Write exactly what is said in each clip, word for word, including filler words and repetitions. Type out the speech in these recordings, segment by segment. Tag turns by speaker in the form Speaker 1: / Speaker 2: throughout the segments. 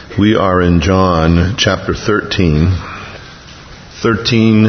Speaker 1: We are in John chapter thirteen. thirteen,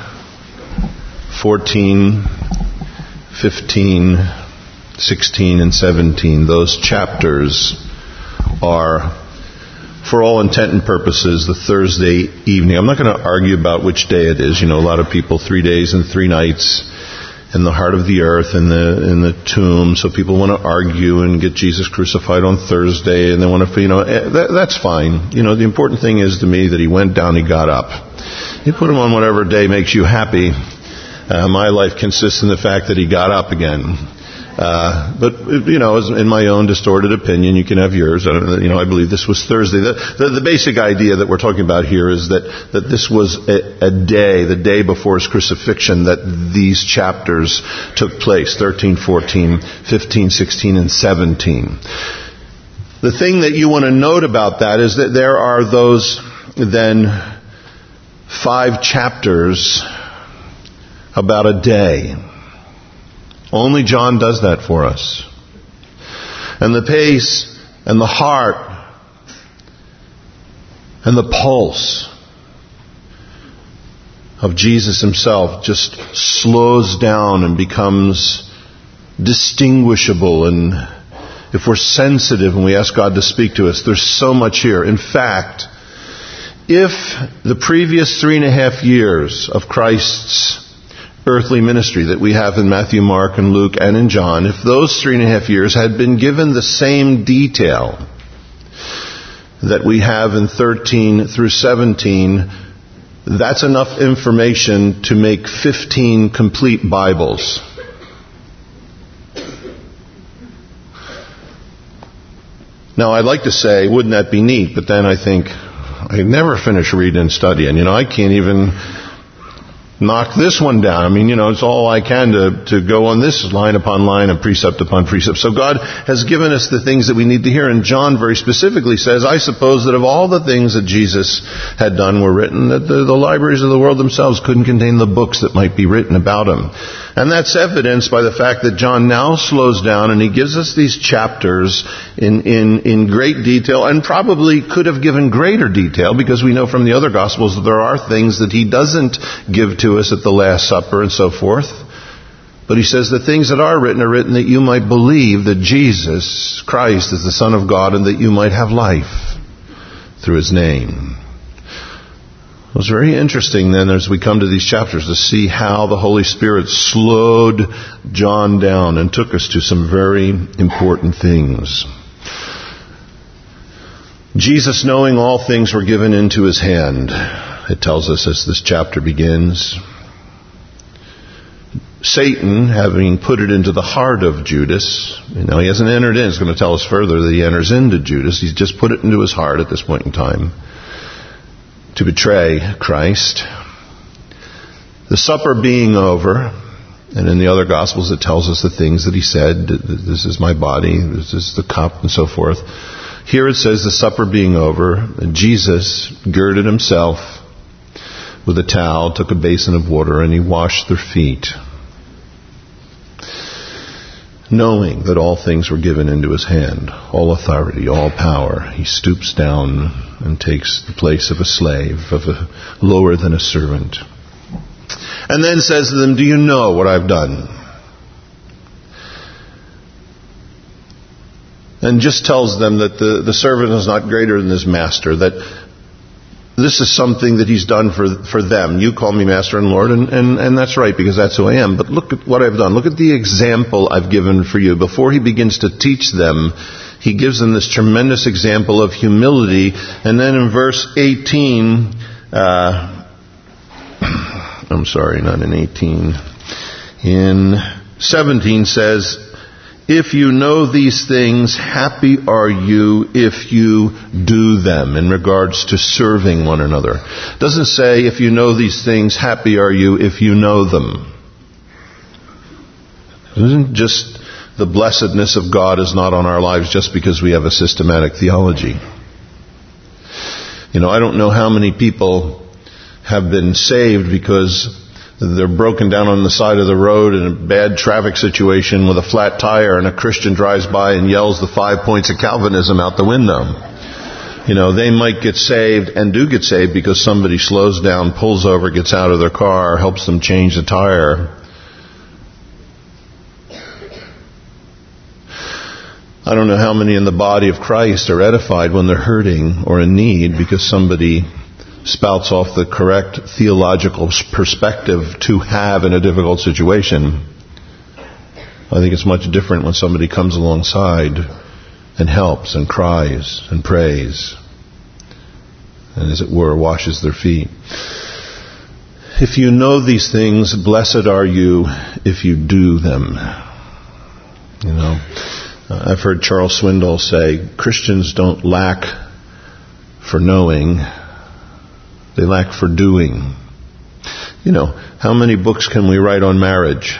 Speaker 1: fourteen, fifteen, sixteen, and seventeen. Those chapters are, for all intent and purposes, the Thursday evening. I'm not going to argue about which day it is. You know, a lot of people, three days and three nights in the heart of the earth, in the in the tomb. So people want to argue and get Jesus crucified on Thursday, and they want to, you know, that, that's fine. You know, the important thing is to me that he went down, he got up. You put him on whatever day makes you happy. Uh, my life consists in the fact that he got up again. Uh, but, you know, in my own distorted opinion, you can have yours. I don't, you know, I believe this was Thursday. The, the, the basic idea that we're talking about here is that, that this was a, a day, the day before his crucifixion, that these chapters took place, thirteen, fourteen, fifteen, sixteen, and seventeen. The thing that you want to note about that is that there are those, then, five chapters about a day. Only John does that for us. And the pace and the heart and the pulse of Jesus himself just slows down and becomes distinguishable. And if we're sensitive and we ask God to speak to us, there's so much here. In fact, if the previous three and a half years of Christ's earthly ministry that we have in Matthew, Mark, and Luke, and in John, if those three and a half years had been given the same detail that we have in thirteen through seventeen, that's enough information to make fifteen complete Bibles. Now, I'd like to say, wouldn't that be neat? But then I think, I never finish reading and studying. You know, I can't even knock this one down. I mean, you know, it's all I can to, to go on this line upon line and precept upon precept. So God has given us the things that we need to hear. And John very specifically says, I suppose that of all the things that Jesus had done were written, that the, the libraries of the world themselves couldn't contain the books that might be written about him. And that's evidenced by the fact that John now slows down and he gives us these chapters in, in, in great detail, and probably could have given greater detail, because we know from the other Gospels that there are things that he doesn't give to us at the Last Supper and so forth. But he says the things that are written are written that you might believe that Jesus Christ is the Son of God, and that you might have life through his name. It was very interesting then, as we come to these chapters, to see how the Holy Spirit slowed John down and took us to some very important things. Jesus, knowing all things were given into his hand, it tells us as this chapter begins. Satan, having put it into the heart of Judas, you know, he hasn't entered in. It's going to tell us further that he enters into Judas. He's just put it into his heart at this point in time to betray Christ. The supper being over, and in the other Gospels it tells us the things that he said. This is my body, this is the cup, and so forth. Here it says the supper being over, Jesus girded himself with a towel, took a basin of water, and he washed their feet, knowing that all things were given into his hand, all authority, all power. He stoops down and takes the place of a slave, of a lower than a servant. And then says to them, do you know what I've done? And just tells them that the, the servant is not greater than his master, that this is something that he's done for for them. You call me Master and Lord, and, and, and that's right, because that's who I am. But look at what I've done. Look at the example I've given for you. Before he begins to teach them, he gives them this tremendous example of humility. And then in verse eighteen, uh, I'm sorry, not in eighteen, in seventeen says, if you know these things, happy are you if you do them, in regards to serving one another. It doesn't say, if you know these things, happy are you if you know them. It isn't just the blessedness of God is not on our lives just because we have a systematic theology. You know, I don't know how many people have been saved because they're broken down on the side of the road in a bad traffic situation with a flat tire, and a Christian drives by and yells the five points of Calvinism out the window. You know, they might get saved and do get saved because somebody slows down, pulls over, gets out of their car, helps them change the tire. I don't know how many in the body of Christ are edified when they're hurting or in need because somebody spouts off the correct theological perspective to have in a difficult situation. I think it's much different when somebody comes alongside and helps and cries and prays and, as it were, washes their feet. If you know these things, blessed are you if you do them. You know, uh, I've heard Charles Swindoll say, Christians don't lack for knowing, they lack for doing. You know, how many books can we write on marriage?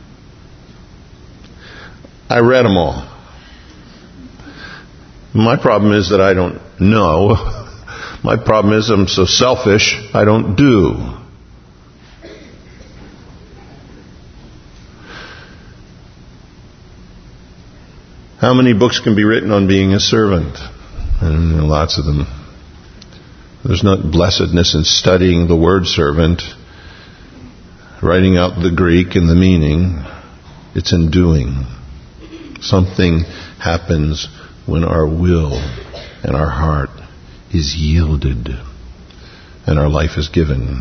Speaker 1: I read them all. My problem is that I don't know. My problem is I'm so selfish, I don't do. How many books can be written on being a servant? And there are lots of them. There's not blessedness in studying the word servant, writing out the Greek and the meaning. It's in doing. Something happens when our will and our heart is yielded and our life is given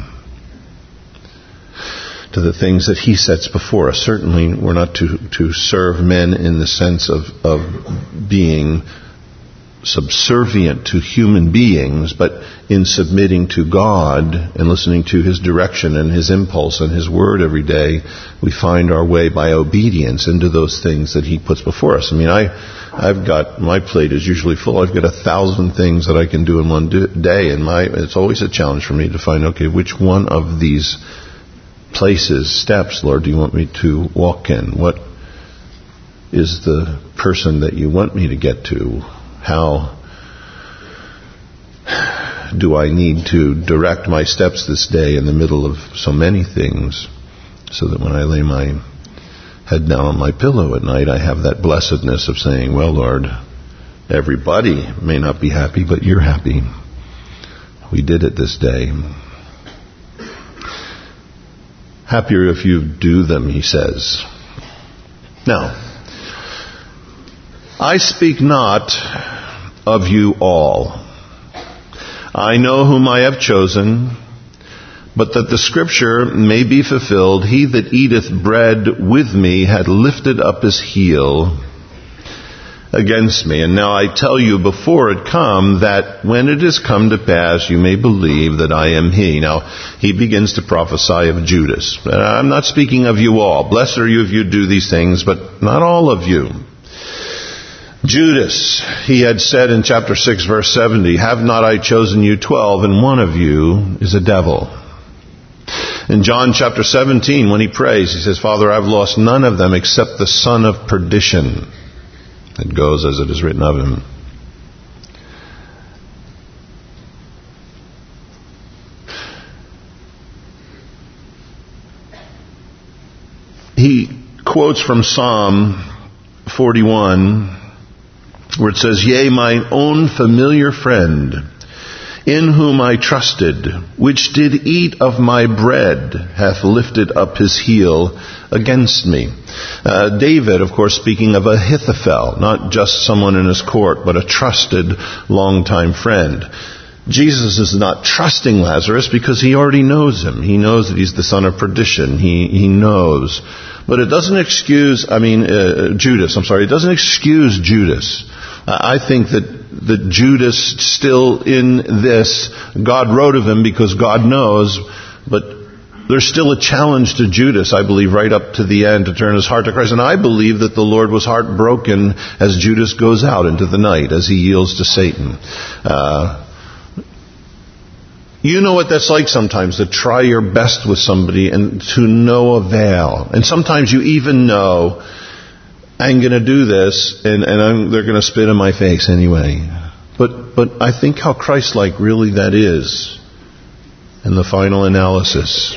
Speaker 1: to the things that He sets before us. Certainly we're not to, to serve men in the sense of, of being subservient to human beings, but in submitting to God and listening to His direction and His impulse and His word every day, we find our way by obedience into those things that He puts before us. I mean, I, I've got, my plate is usually full. I've got a thousand things that I can do in one day, and my, it's always a challenge for me to find, okay, which one of these places, steps, Lord, do you want me to walk in? What is the person that you want me to get to? How do I need to direct my steps this day in the middle of so many things, so that when I lay my head down on my pillow at night, I have that blessedness of saying, well, Lord, everybody may not be happy, but you're happy. We did it this day. Happier if you do them, he says. Now, I speak not of you all. I know whom I have chosen, but that the scripture may be fulfilled, he that eateth bread with me had lifted up his heel against me. And now I tell you before it come, that when it is come to pass, you may believe that I am he. Now, he begins to prophesy of Judas. I'm not speaking of you all. Blessed are you if you do these things, but not all of you. Judas, he had said in chapter six, verse seventy, have not I chosen you twelve, and one of you is a devil. In John chapter seventeen, when he prays, he says, Father, I've lost none of them except the son of perdition. It goes as it is written of him. He quotes from Psalm forty-one, where it says, yea, mine own familiar friend, in whom I trusted, which did eat of my bread, hath lifted up his heel against me. Uh, David, of course, speaking of Ahithophel, not just someone in his court, but a trusted, longtime friend. Jesus is not trusting Lazarus because he already knows him. He knows that he's the son of perdition. He he knows. But it doesn't excuse, I mean, uh, Judas, I'm sorry, it doesn't excuse Judas. Uh, I think that, that Judas still in this, God wrote of him because God knows, but there's still a challenge to Judas, I believe, right up to the end to turn his heart to Christ. And I believe that the Lord was heartbroken as Judas goes out into the night, as he yields to Satan. Uh, You know what that's like sometimes, to try your best with somebody and to no avail. And sometimes you even know, I'm going to do this and, and I'm, they're going to spit in my face anyway. But, but I think how Christ-like really that is in the final analysis.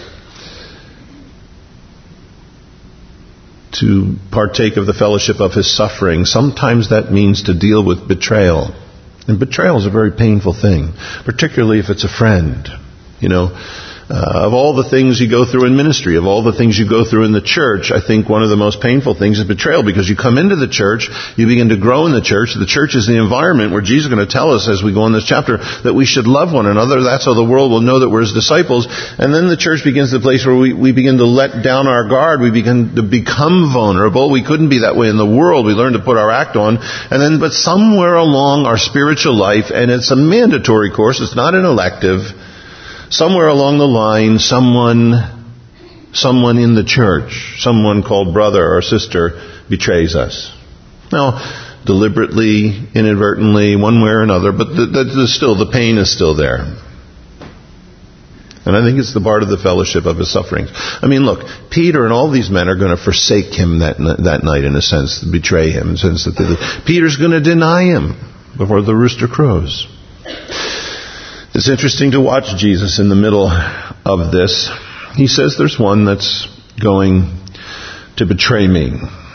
Speaker 1: To partake of the fellowship of his suffering, sometimes that means to deal with betrayal And betrayal is a very painful thing, particularly if it's a friend. You know, uh, of all the things you go through in ministry, of all the things you go through in the church, I think one of the most painful things is betrayal, because you come into the church, you begin to grow in the church. The church is the environment where Jesus is going to tell us as we go in this chapter that we should love one another. That's how the world will know that we're His disciples. And then the church begins the place where we, we begin to let down our guard. We begin to become vulnerable. We couldn't be that way in the world. We learn to put our act on. And then, but somewhere along our spiritual life, and it's a mandatory course, it's not an elective, somewhere along the line, someone, someone in the church, someone called brother or sister, betrays us. Now, deliberately, inadvertently, one way or another, but the, the, the still, the pain is still there. And I think it's the part of the fellowship of His sufferings. I mean, look, Peter and all these men are going to forsake Him that that night, in a sense, betray Him, in a sense that they, Peter's going to deny Him before the rooster crows. It's interesting to watch Jesus in the middle of this. He says there's one that's going to betray me.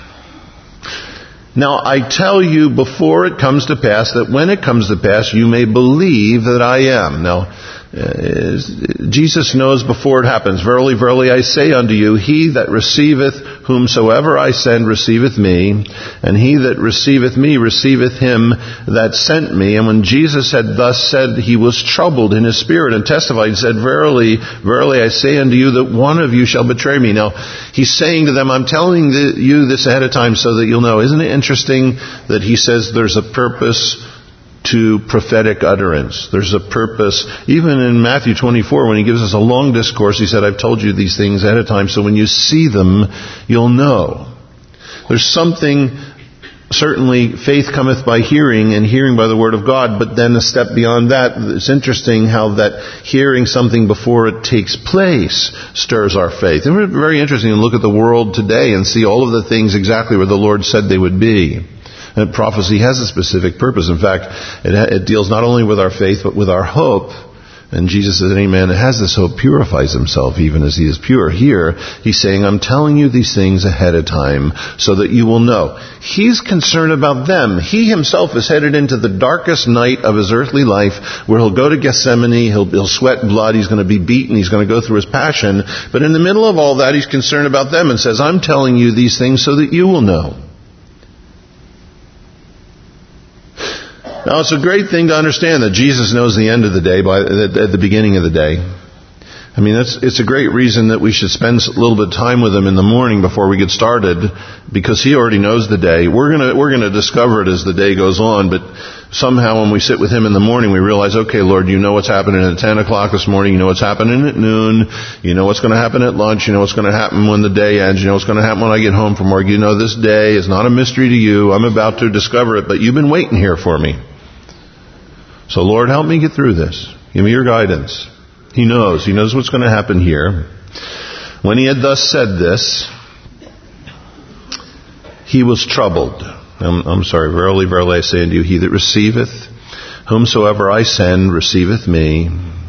Speaker 1: Now, I tell you before it comes to pass, that when it comes to pass, you may believe that I am. Now, uh, Jesus knows before it happens. Verily, verily, I say unto you, he that receiveth whomsoever I send receiveth me, and he that receiveth me receiveth him that sent me. And when Jesus had thus said, he was troubled in his spirit, and testified and said, Verily, verily, I say unto you that one of you shall betray me. Now, he's saying to them, I'm telling the, you this ahead of time so that you'll know. Isn't it interesting that he says there's a purpose to prophetic utterance? There's a purpose. Even in Matthew twenty-four, when he gives us a long discourse, he said, I've told you these things ahead of time, so when you see them, you'll know. There's something, certainly, faith cometh by hearing, and hearing by the word of God, but then a step beyond that, it's interesting how that hearing something before it takes place stirs our faith. And it's very interesting to look at the world today and see all of the things exactly where the Lord said they would be. And prophecy has a specific purpose. In fact, it, it deals not only with our faith, but with our hope. And Jesus says, any man that has this hope purifies himself, even as he is pure. Here, he's saying, I'm telling you these things ahead of time, so that you will know. He's concerned about them. He himself is headed into the darkest night of his earthly life, where he'll go to Gethsemane, he'll, he'll sweat blood, he's going to be beaten, he's going to go through his passion. But in the middle of all that, he's concerned about them and says, I'm telling you these things so that you will know. Now, it's a great thing to understand that Jesus knows the end of the day by at the beginning of the day. I mean, that's, it's a great reason that we should spend a little bit of time with Him in the morning before we get started, because He already knows the day. We're gonna, we're gonna discover it as the day goes on, but somehow when we sit with Him in the morning, we realize, okay, Lord, you know what's happening at ten o'clock this morning, you know what's happening at noon, you know what's going to happen at lunch, you know what's going to happen when the day ends, you know what's going to happen when I get home from work. You know this day is not a mystery to you. I'm about to discover it, but you've been waiting here for me. So, Lord, help me get through this. Give me your guidance. He knows. He knows what's going to happen here. When he had thus said this, he was troubled. I'm, I'm sorry. Verily, verily, I say unto you, he that receiveth whomsoever I send receiveth me.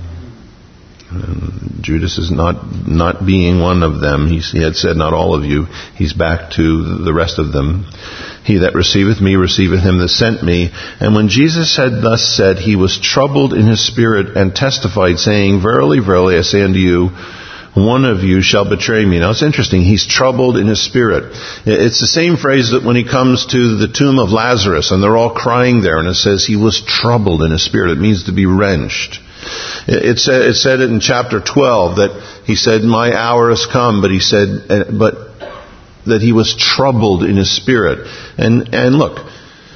Speaker 1: And Judas is not not being one of them. He, he had said, not all of you. He's back to the rest of them. He that receiveth me receiveth him that sent me. And when Jesus had thus said, he was troubled in his spirit, and testified, saying, Verily, verily, I say unto you, one of you shall betray me. Now, it's interesting. He's troubled in his spirit. It's the same phrase that when he comes to the tomb of Lazarus, and they're all crying there, and it says he was troubled in his spirit. It means to be wrenched. It said, it said it in chapter twelve that he said, my hour has come, but he said, but that he was troubled in his spirit. And, and look,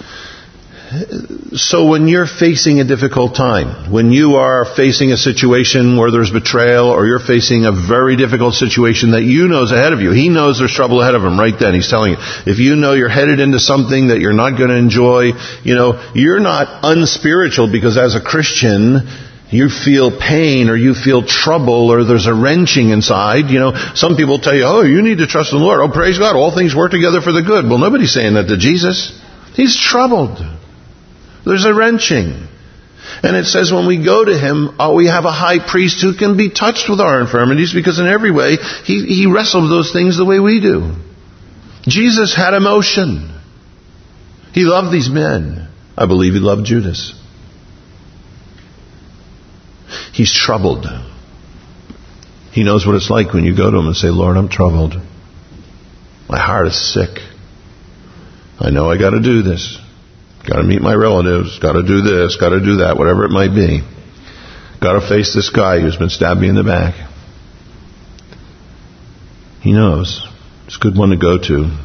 Speaker 1: so when you're facing a difficult time, when you are facing a situation where there's betrayal, or you're facing a very difficult situation that you know is ahead of you, he knows there's trouble ahead of him right then. He's telling you, if you know you're headed into something that you're not going to enjoy, you know, you're not unspiritual because as a Christian, you feel pain, or you feel trouble, or there's a wrenching inside. You know, some people tell you, oh, you need to trust in the Lord. Oh, praise God, all things work together for the good. Well, nobody's saying that to Jesus. He's troubled. There's a wrenching. And it says when we go to Him, oh, we have a high priest who can be touched with our infirmities, because in every way, He, he wrestled with those things the way we do. Jesus had emotion. He loved these men. I believe He loved Judas. He's troubled. He knows what it's like when you go to him and say, Lord, I'm troubled. My heart is sick. I know I got to do this. Got to meet my relatives. Got to do this. Got to do that. Whatever it might be. Got to face this guy who's been stabbed me in the back. He knows. It's a good one to go to.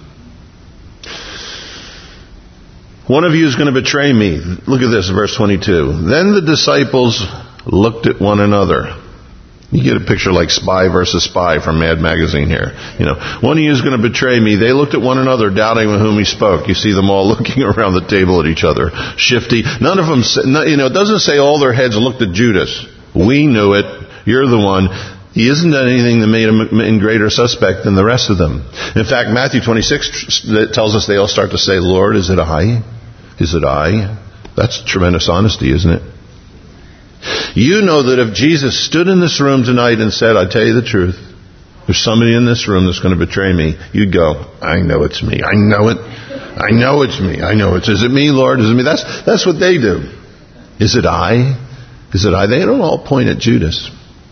Speaker 1: One of you is going to betray me. Look at this, verse twenty-two. Then the disciples looked at one another. You get a picture like Spy versus Spy from Mad Magazine here. You know, one of you is going to betray me. They looked at one another, doubting with whom he spoke. You see them all looking around the table at each other, shifty. None of them, you know, it doesn't say all their heads looked at Judas. We knew it. You're the one. He hasn't done anything that made him in greater suspect than the rest of them. In fact, Matthew twenty-six tells us they all start to say, Lord, is it I? Is it I? That's tremendous honesty, isn't it? You know that if Jesus stood in this room tonight and said, I tell you the truth, there's somebody in this room that's going to betray me, you'd go, I know it's me. I know it. I know it's me. I know it's. Is it me, Lord? Is it me? That's, that's what they do. Is it I? Is it I? They don't all point at Judas.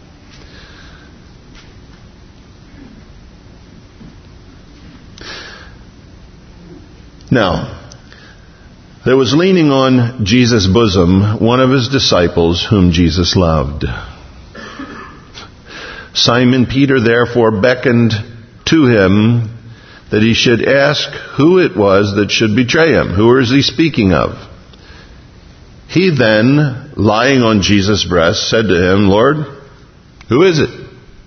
Speaker 1: Now, there was leaning on Jesus' bosom one of his disciples whom Jesus loved. Simon Peter therefore beckoned to him that he should ask who it was that should betray him. Who is he speaking of? He then, lying on Jesus' breast, said to him, Lord, who is it?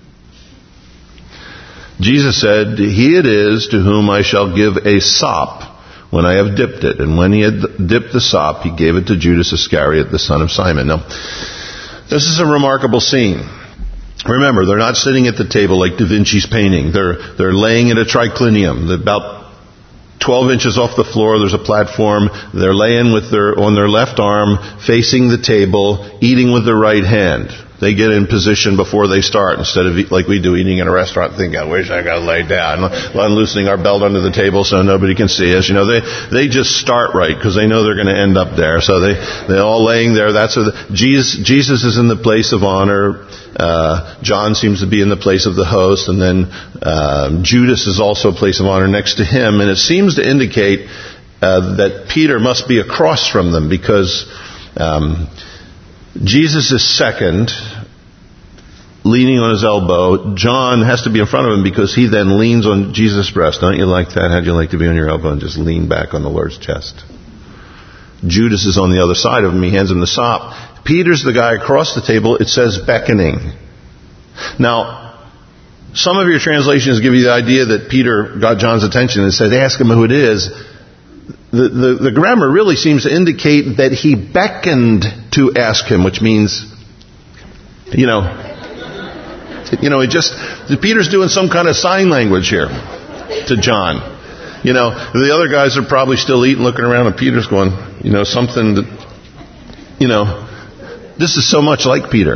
Speaker 1: Jesus said, He it is to whom I shall give a sop when I have dipped it. And when he had dipped the sop, he gave it to Judas Iscariot, the son of Simon. Now, this is a remarkable scene. Remember, they're not sitting at the table like Da Vinci's painting. They're they're laying at a triclinium. They're about twelve inches off the floor. There's a platform. They're laying with their on their left arm, facing the table, eating with their right hand. They get in position before they start instead of like we do eating in a restaurant thinking, I wish I got to lay down. Unloosening our belt under the table so nobody can see us. You know, they, they just start right because they know they're going to end up there. So they, they're all laying there. That's where the, Jesus, Jesus is in the place of honor. Uh, John seems to be in the place of the host. And then uh, Judas is also a place of honor next to him. And it seems to indicate uh, that Peter must be across from them because Um, Jesus is second, leaning on his elbow. John has to be in front of him because he then leans on Jesus' breast. Don't you like that? How'd you like to be on your elbow and just lean back on the Lord's chest? Judas is on the other side of him. He hands him the sop. Peter's the guy across the table. It says beckoning. Now, some of your translations give you the idea that Peter got John's attention and said, ask him who it is. The, the, the grammar really seems to indicate that he beckoned to ask him, which means, you know, you know, it just, Peter's doing some kind of sign language here to John. You know, the other guys are probably still eating, looking around, and Peter's going, you know, something that, you know, this is so much like Peter.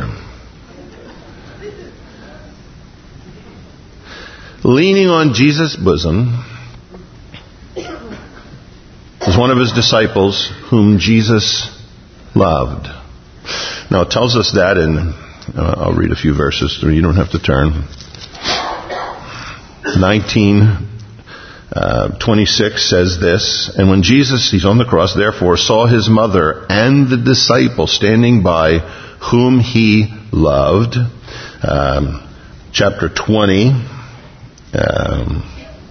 Speaker 1: Leaning on Jesus' bosom was one of his disciples whom Jesus loved. Now it tells us that in, uh, I'll read a few verses, you don't have to turn. nineteen twenty-six says this, and when Jesus, he's on the cross, therefore saw his mother and the disciple standing by whom he loved, um, chapter twenty, um,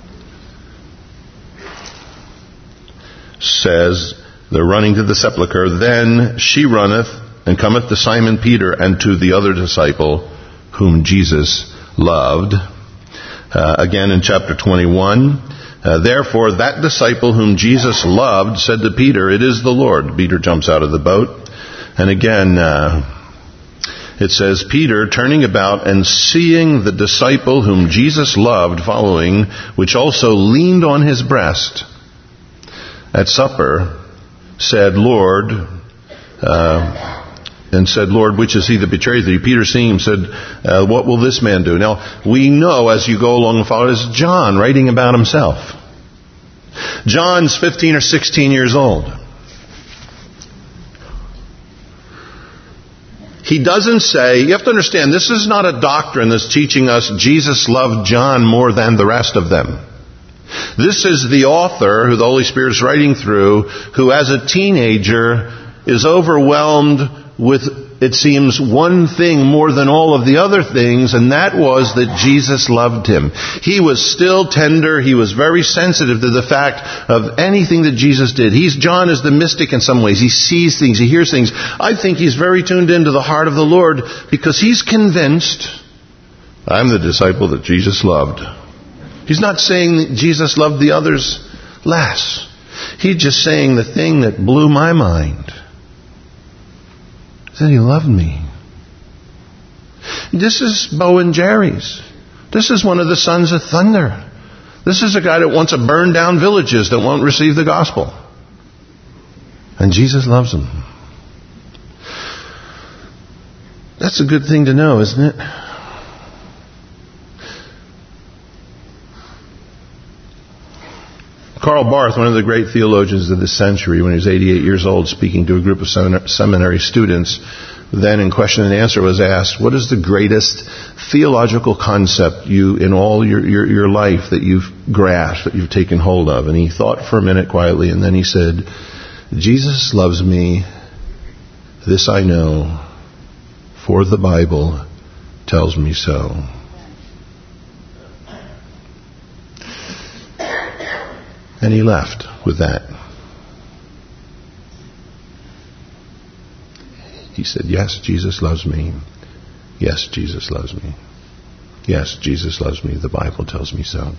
Speaker 1: says, they're running to the sepulchre. Then she runneth and cometh to Simon Peter and to the other disciple whom Jesus loved. Uh, again in chapter twenty-one, uh, therefore that disciple whom Jesus loved said to Peter, it is the Lord. Peter jumps out of the boat. And again, uh, it says, Peter, turning about and seeing the disciple whom Jesus loved following, which also leaned on his breast at supper, said, Lord, uh, and said, Lord, which is he that betrayed thee? Peter seeing him said, uh, what will this man do? Now, we know as you go along and follow, it's John writing about himself. John's fifteen or sixteen years old. He doesn't say, you have to understand, this is not a doctrine that's teaching us Jesus loved John more than the rest of them. This is the author, who the Holy Spirit is writing through, who as a teenager is overwhelmed with, it seems, one thing more than all of the other things, and that was that Jesus loved him. He was still tender. He was very sensitive to the fact of anything that Jesus did. He's, John is the mystic in some ways. He sees things. He hears things. I think he's very tuned into the heart of the Lord because he's convinced, I'm the disciple that Jesus loved. He's not saying that Jesus loved the others less. He's just saying the thing that blew my mind. That he loved me. This is Bo and Jerry's. This is one of the sons of thunder. This is a guy that wants to burn down villages that won't receive the gospel. And Jesus loves him. That's a good thing to know, isn't it? Karl Barth, one of the great theologians of this century, when he was eighty-eight years old, speaking to a group of seminary students, then in question and answer was asked, what is the greatest theological concept you, in all your, your, your life, that you've grasped, that you've taken hold of? And he thought for a minute quietly, and then he said, Jesus loves me, this I know, for the Bible tells me so. And he left with that. He said, yes, Jesus loves me. Yes, Jesus loves me. Yes, Jesus loves me. The Bible tells me so.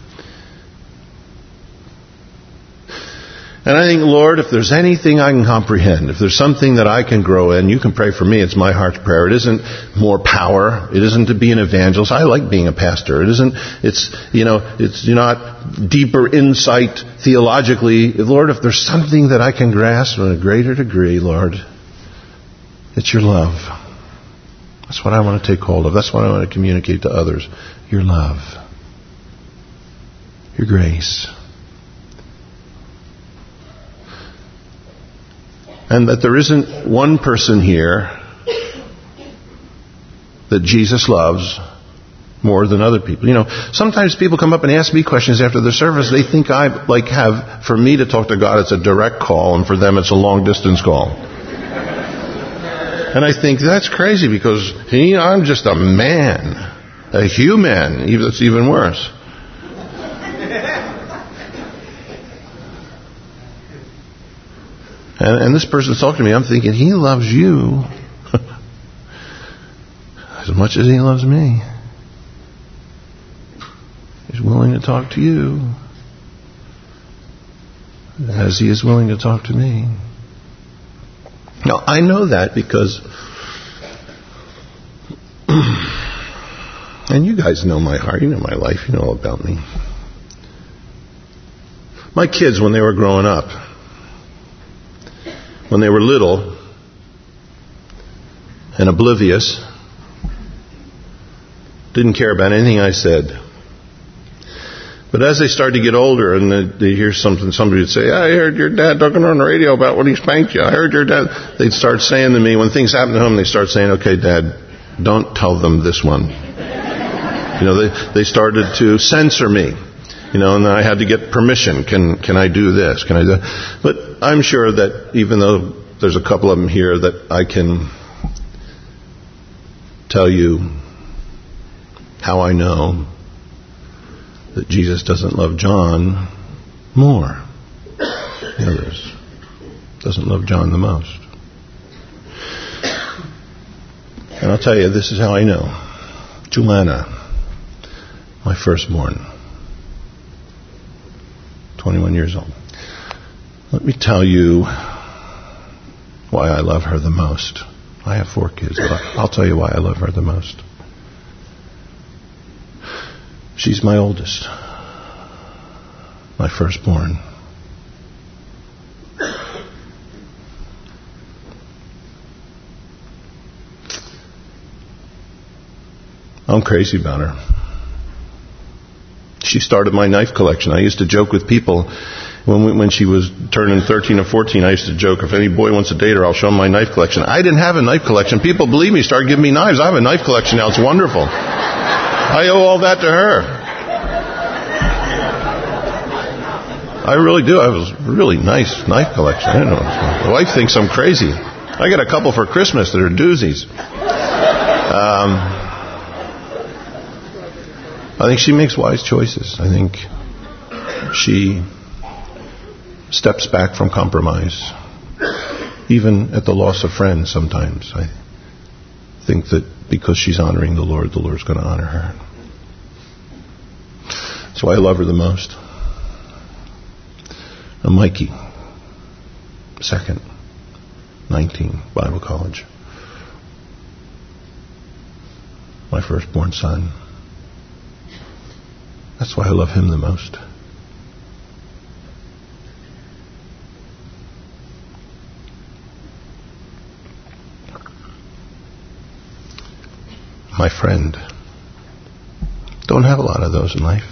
Speaker 1: And I think, Lord, if there's anything I can comprehend, if there's something that I can grow in, you can pray for me. It's my heart's prayer. It isn't more power. It isn't to be an evangelist. I like being a pastor. It isn't, it's, you know, it's not deeper insight theologically. Lord, if there's something that I can grasp in a greater degree, Lord, it's your love. That's what I want to take hold of. That's what I want to communicate to others. Your love. Your grace. And that there isn't one person here that Jesus loves more than other people. You know, sometimes people come up and ask me questions after the service. They think I like have, for me to talk to God, it's a direct call, and for them it's a long distance call. And I think that's crazy because he, I'm just a man, a human. That's even worse. And, and this person's talking to me, I'm thinking, he loves you as much as he loves me. He's willing to talk to you as he is willing to talk to me. Now, I know that because, and you guys know my heart, you know my life, you know all about me. My kids, when they were growing up, when they were little and oblivious, didn't care about anything I said. But as they started to get older and they, they hear something, somebody would say, I heard your dad talking on the radio about when he spanked you. I heard your dad. They'd start saying to me, when things happen to him, they start saying, okay, Dad, don't tell them this one. You know, they, they started to censor me. You know, and then I had to get permission. Can can I do this? Can I do? But I'm sure that even though there's a couple of them here, that I can tell you how I know that Jesus doesn't love John more than others. Doesn't love John the most. And I'll tell you, this is how I know. Joanna, my firstborn, twenty-one years old. Let me tell you why I love her the most. I have four kids, but I'll tell you why I love her the most. She's my oldest, my firstborn. I'm crazy about her. She started my knife collection. I used to joke with people When we, when she was turning thirteen or fourteen, I used to joke, if any boy wants to date her, I'll show him my knife collection. I didn't have a knife collection. People, believe me, started giving me knives. I have a knife collection now. It's wonderful. I owe all that to her. I really do. I have a really nice knife collection. I don't know. My wife thinks I'm crazy. I got a couple for Christmas that are doozies. Um, I think she makes wise choices. I think she steps back from compromise, even at the loss of friends sometimes. I think that because she's honoring the Lord, the Lord's going to honor her. That's why I love her the most. And Mikey, second, nineteen, Bible college. My firstborn son. That's why I love him the most. My friend. Don't have a lot of those in life.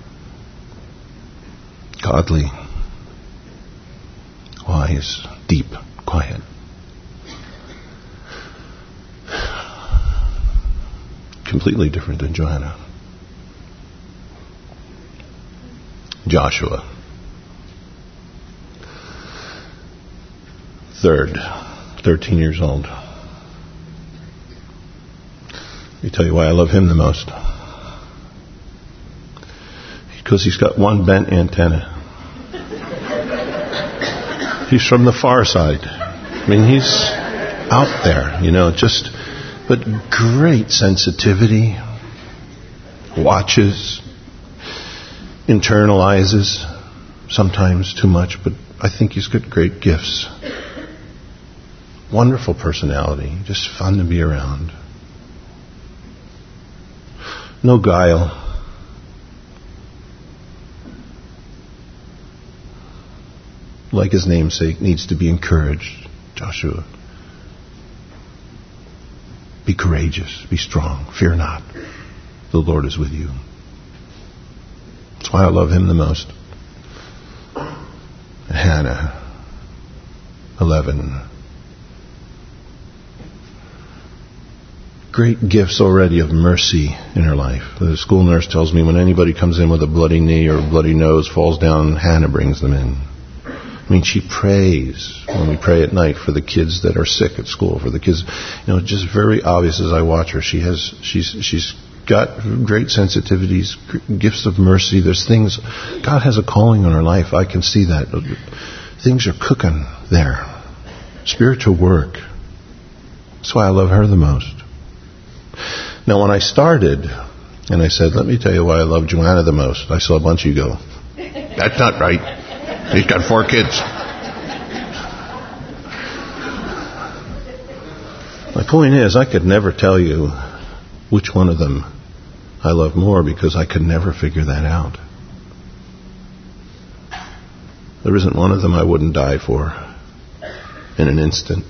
Speaker 1: Godly, wise, deep, quiet. Completely different than Joanna. Joshua. Third, thirteen years old. Let me tell you why I love him the most. Because he's got one bent antenna. He's from the far side. I mean, he's out there, you know, just, but great sensitivity. Watches. Internalizes. Sometimes too much, but I think he's got great gifts. Wonderful personality. Just fun to be around. No guile. Like his namesake, needs to be encouraged. Joshua. Be courageous. Be strong. Fear not. The Lord is with you. That's why I love him the most. Hannah. Eleven. Great gifts already of mercy in her life. The school nurse tells me when anybody comes in with a bloody knee or a bloody nose, falls down, Hannah brings them in. I mean, she prays when we pray at night for the kids that are sick at school, for the kids, you know, just very obvious as I watch her. She has, she's, she's got great sensitivities, gifts of mercy. There's things, God has a calling on her life. I can see that. Things are cooking there. Spiritual work. That's why I love her the most. Now, when I started, and I said, let me tell you why I love Joanna the most, I saw a bunch of you go, that's not right. He's got four kids. My point is, I could never tell you which one of them I love more because I could never figure that out. There isn't one of them I wouldn't die for in an instant.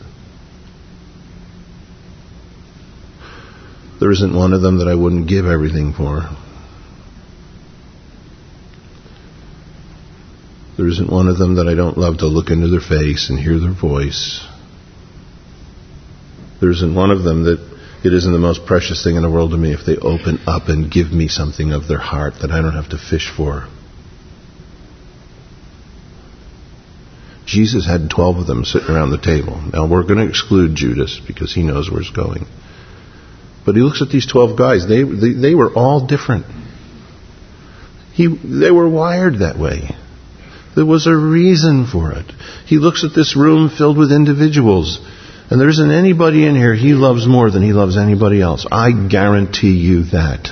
Speaker 1: There isn't one of them that I wouldn't give everything for. There isn't one of them that I don't love to look into their face and hear their voice. There isn't one of them that it isn't the most precious thing in the world to me if they open up and give me something of their heart that I don't have to fish for. Jesus had twelve of them sitting around the table. Now we're going to exclude Judas because he knows where it's going. But he looks at these twelve guys. They, they, they were all different. He, they were wired that way. There was a reason for it. He looks at this room filled with individuals, and there isn't anybody in here he loves more than he loves anybody else. I guarantee you that.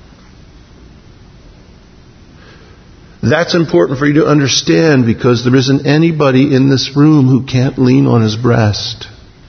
Speaker 1: That's important for you to understand because there isn't anybody in this room who can't lean on his breast.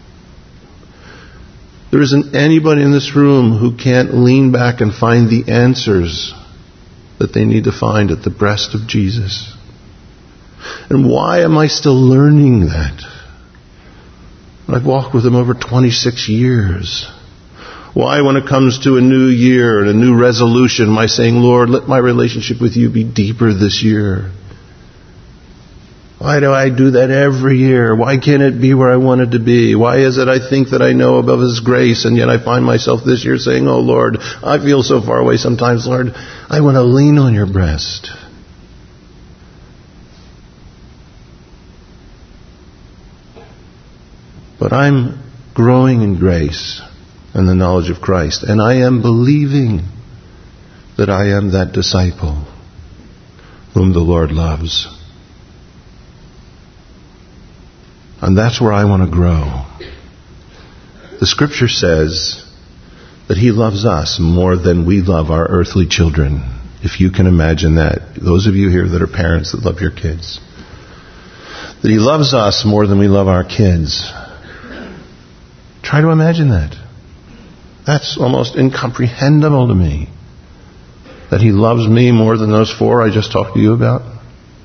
Speaker 1: There isn't anybody in this room who can't lean back and find the answers that they need to find at the breast of Jesus. And why am I still learning that? I've walked with him over twenty-six years. Why, when it comes to a new year and a new resolution, am I saying, Lord, let my relationship with you be deeper this year? Why do I do that every year? Why can't it be where I want it to be? Why is it I think that I know above His grace, and yet I find myself this year saying, oh Lord, I feel so far away sometimes, Lord, I want to lean on your breast. But I'm growing in grace and the knowledge of Christ, and I am believing that I am that disciple whom the Lord loves. And that's where I want to grow. The Scripture says that He loves us more than we love our earthly children. If you can imagine that. Those of you here that are parents that love your kids. That He loves us more than we love our kids. Try to imagine that. That's almost incomprehensible to me. That He loves me more than those four I just talked to you about.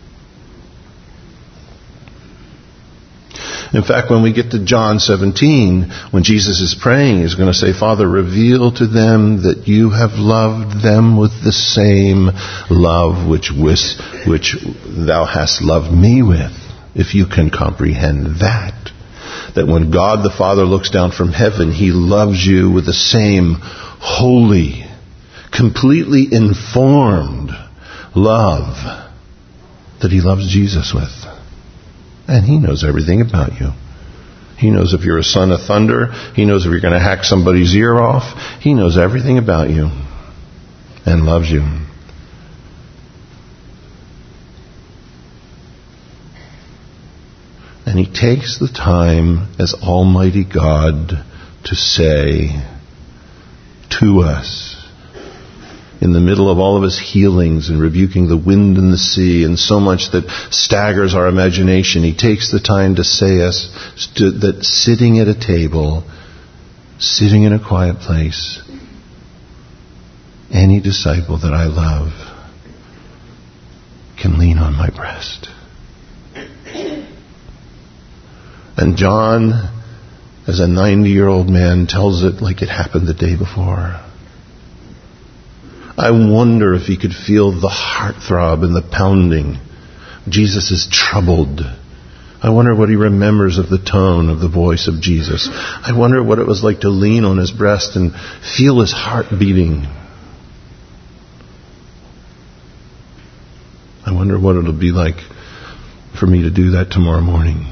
Speaker 1: In fact, when we get to John seventeen, when Jesus is praying, He's going to say, Father, reveal to them that you have loved them with the same love which, which thou hast loved me with. If you can comprehend that. That when God the Father looks down from heaven, He loves you with the same holy, completely informed love that He loves Jesus with. And He knows everything about you. He knows if you're a son of thunder. He knows if you're going to hack somebody's ear off. He knows everything about you and loves you. And He takes the time as Almighty God to say to us, in the middle of all of His healings and rebuking the wind and the sea and so much that staggers our imagination, He takes the time to say us to, that sitting at a table, sitting in a quiet place, any disciple that I love can lean on my breast. And John, as a ninety-year-old man, tells it like it happened the day before. I wonder if he could feel the heartthrob and the pounding. Jesus is troubled. I wonder what he remembers of the tone of the voice of Jesus. I wonder what it was like to lean on His breast and feel His heart beating. I wonder what it'll be like for me to do that tomorrow morning.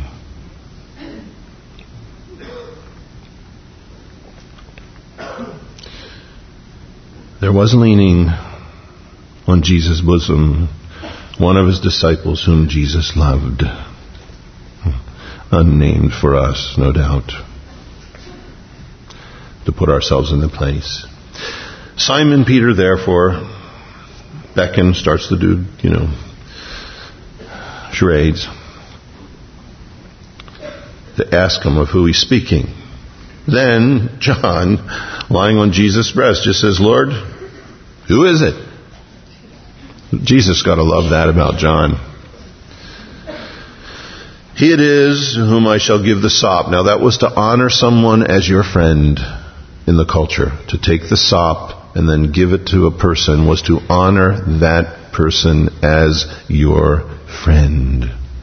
Speaker 1: There was leaning on Jesus' bosom one of His disciples whom Jesus loved. Unnamed for us, no doubt. To put ourselves in the place. Simon Peter, therefore, beckons, starts to do, you know, charades. To ask Him of who He's speaking. Then John, lying on Jesus' breast, just says, Lord, who is it? Jesus got to love that about John. He it is whom I shall give the sop. Now that was to honor someone as your friend in the culture. To take the sop and then give it to a person was to honor that person as your friend.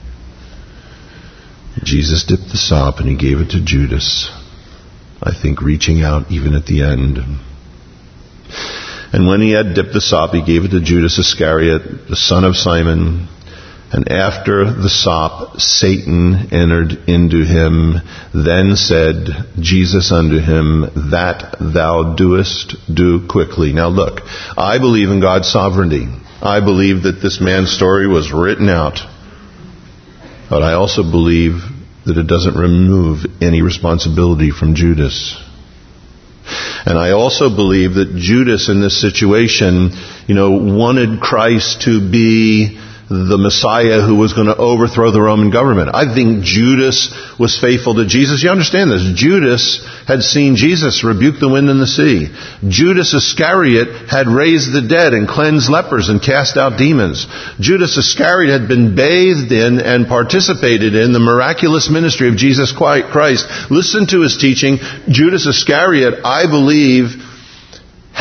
Speaker 1: Jesus dipped the sop and He gave it to Judas. I think reaching out even at the end. And when He had dipped the sop, He gave it to Judas Iscariot, the son of Simon. And after the sop, Satan entered into him. Then said Jesus unto him, that thou doest, do quickly. Now look, I believe in God's sovereignty. I believe that this man's story was written out. But I also believe that it doesn't remove any responsibility from Judas. And I also believe that Judas in this situation, you know, wanted Christ to be the Messiah who was going to overthrow the Roman government. I think Judas was faithful to Jesus. You understand this. Judas had seen Jesus rebuke the wind and the sea. Judas Iscariot had raised the dead and cleansed lepers and cast out demons. Judas Iscariot had been bathed in and participated in the miraculous ministry of Jesus Christ. Listen to his teaching. Judas Iscariot, I believe,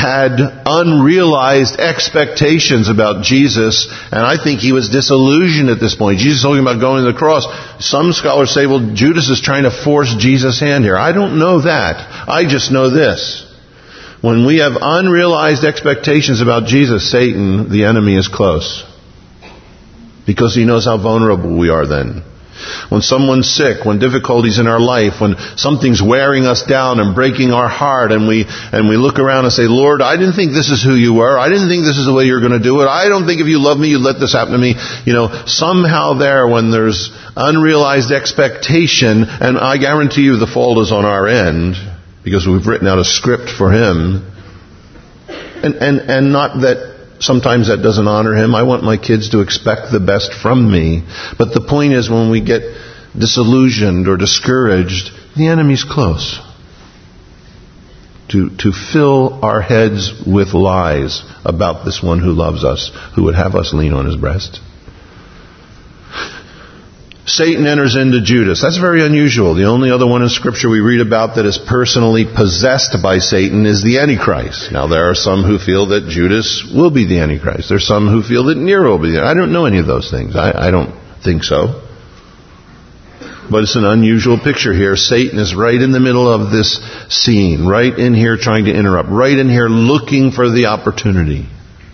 Speaker 1: had unrealized expectations about Jesus, and I think he was disillusioned at this point. Jesus is talking about going to the cross. Some scholars say, well, Judas is trying to force Jesus' hand here. I don't know that. I just know this. When we have unrealized expectations about Jesus, Satan, the enemy, is close. Because he knows how vulnerable we are then. When someone's sick, when difficulties in our life, when something's wearing us down and breaking our heart, and we and we look around and say, Lord, I didn't think this is who you were. I didn't think this is the way you're going to do it. I don't think if you love me, you'd let this happen to me. You know, somehow there, when there's unrealized expectation, and I guarantee you the fault is on our end, because we've written out a script for him, and and and not that sometimes that doesn't honor him. I want my kids to expect the best from me. But the point is, when we get disillusioned or discouraged, the enemy's close. To, to fill our heads with lies about this one who loves us, who would have us lean on his breast. Satan enters into Judas. That's very unusual. The only other one in Scripture we read about that is personally possessed by Satan is the Antichrist. Now, there are some who feel that Judas will be the Antichrist. There's some who feel that Nero will be the Antichrist. I don't know any of those things. I, I don't think so. But it's an unusual picture here. Satan is right in the middle of this scene, right in here trying to interrupt, right in here looking for the opportunity.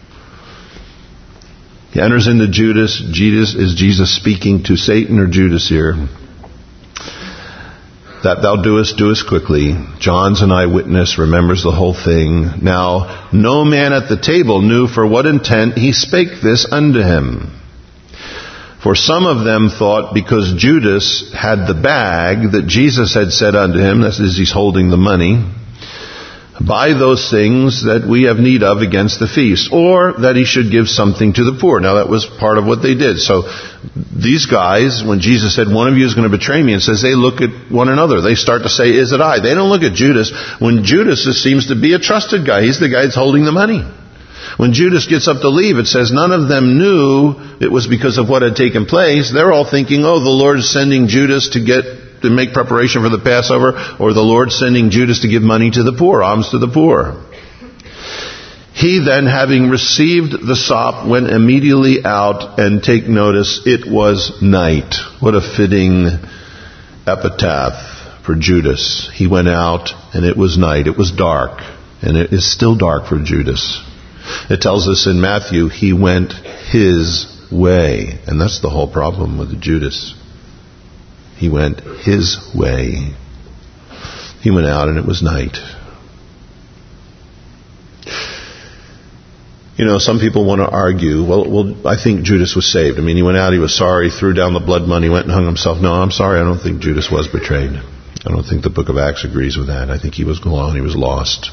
Speaker 1: He enters into Judas. Judas, is Jesus speaking to Satan or Judas here? That thou doest, doest quickly. John's an eyewitness, remembers the whole thing. Now, no man at the table knew for what intent he spake this unto him. For some of them thought because Judas had the bag that Jesus had said unto him, that is, he's holding the money, buy those things that we have need of against the feast, or that he should give something to the poor. Now that was part of what they did. So these guys, when Jesus said one of you is going to betray me, it says they look at one another. They start to say, is it I? They don't look at Judas. When Judas seems to be a trusted guy, he's the guy that's holding the money. When Judas gets up to leave, it says none of them knew it was because of what had taken place. They're all thinking, oh, the Lord is sending Judas to get to make preparation for the Passover, or the Lord sending Judas to give money to the poor, alms to the poor. He then, having received the sop, went immediately out, and take notice, it was night. What a fitting epitaph for Judas. He went out, and it was night. It was dark, and it is still dark for Judas. It tells us in Matthew, he went his way, and that's the whole problem with Judas. He went his way. He went out and it was night. You know, some people want to argue, well, well, I think Judas was saved. I mean, he went out, he was sorry, threw down the blood money, went and hung himself. No, I'm sorry, I don't think Judas was betrayed. I don't think the book of Acts agrees with that. I think he was gone, he was lost.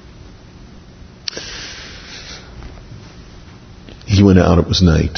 Speaker 1: He went out, it was night.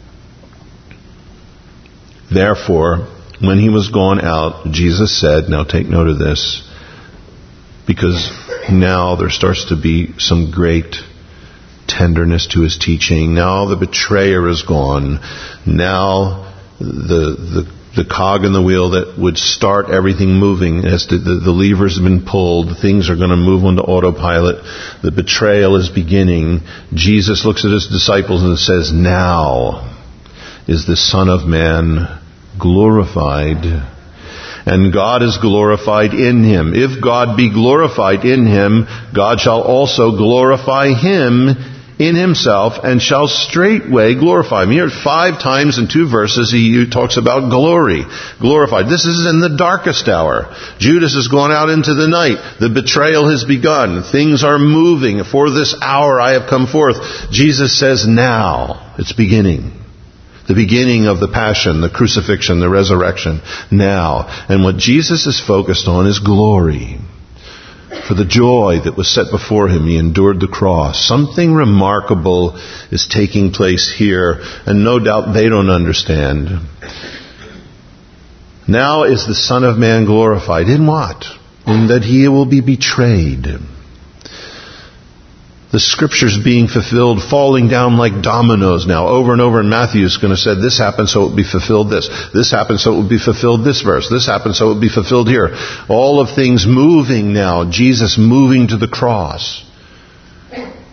Speaker 1: Therefore, when he was gone out, Jesus said, now take note of this, because now there starts to be some great tenderness to his teaching. Now the betrayer is gone. Now the the, the cog in the wheel that would start everything moving, as to, the, the levers have been pulled, things are going to move onto autopilot. The betrayal is beginning. Jesus looks at his disciples and says, now is the Son of Man glorified, and God is glorified in him. If God be glorified in him, God shall also glorify him in himself, and shall straightway glorify him. Here, five times in two verses, he talks about glory, glorified. This is in the darkest hour. Judas has gone out into the night. The betrayal has begun. Things are moving. For this hour I have come forth. Jesus says, now it's beginning. The beginning of the passion, the crucifixion, the resurrection, now. And what Jesus is focused on is glory. For the joy that was set before him, he endured the cross. Something remarkable is taking place here, and no doubt they don't understand. Now is the Son of Man glorified. In what? In that he will be betrayed. The Scriptures being fulfilled, falling down like dominoes now. Over and over in Matthew is going to say, this happened so it would be fulfilled this. This happened so it would be fulfilled this verse. This happened so it would be fulfilled here. All of things moving now. Jesus moving to the cross.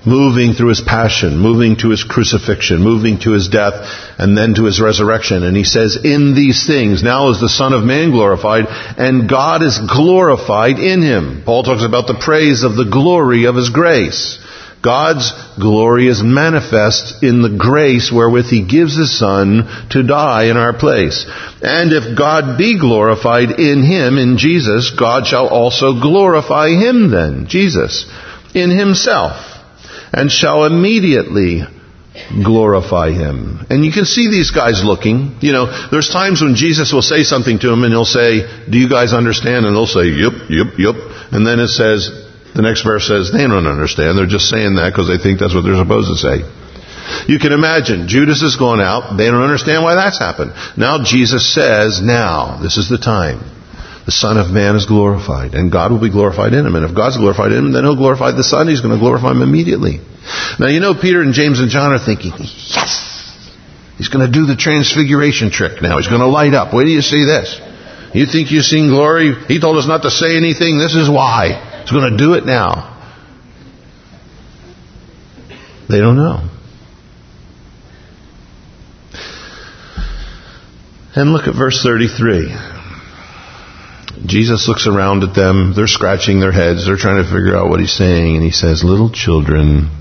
Speaker 1: moving through his passion, moving to his crucifixion, moving to his death, and then to his resurrection. And he says, in these things, now is the Son of Man glorified, and God is glorified in him. Paul talks about the praise of the glory of his grace. God's glory is manifest in the grace wherewith he gives his Son to die in our place. And if God be glorified in him, in Jesus, God shall also glorify him then, Jesus, in himself, and shall immediately glorify him. And you can see these guys looking. You know, there's times when Jesus will say something to them and he'll say, do you guys understand? And they'll say, yep, yep, yep. And then it says, the next verse says, they don't understand. They're just saying that because they think that's what they're supposed to say. You can imagine, Judas has gone out. They don't understand why that's happened. Now Jesus says, now, this is the time. The Son of Man is glorified, and God will be glorified in him. And if God's glorified in him, then he'll glorify the Son. He's going to glorify him immediately. Now, you know, Peter and James and John are thinking, yes! He's going to do the transfiguration trick now. He's going to light up. Wait till you see this. You think you've seen glory? He told us not to say anything. This is why. He's going to do it now. They don't know. And look at verse thirty-three. Jesus looks around at them. They're scratching their heads. They're trying to figure out what he's saying. And he says, little children,